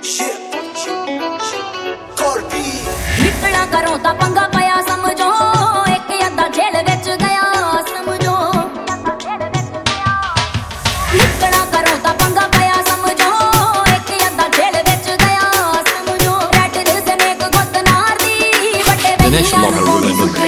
ਨਿਕਲਾ ਕਰੋ ਤਾਂ ਪੰਗਾ ਪਿਆ ਸਮਝੋ ਇੱਕ ਅੱਧਾ ਜੇਲ੍ਹ ਵਿੱਚ ਗਿਆ ਸਮਝੋ ਨਿਕਲਾ ਕਰੋ ਤਾਂ ਪੰਗਾ ਪਿਆ ਸਮਝੋ ਇੱਕ ਅੱਧਾ ਜੇਲ੍ਹ ਵਿੱਚ ਗਿਆ ਸਮਝੋ ਰੈਡ ਦਿਲ ਸੇ ਮੇਕ ਗੁੱਤ ਨਾਰ ਦੀ ਵੱਡੇ ਬਈਆਂ ਨੂੰ ਸੁੱਕਣੇ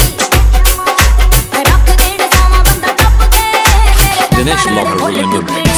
Dinesh Locker Remember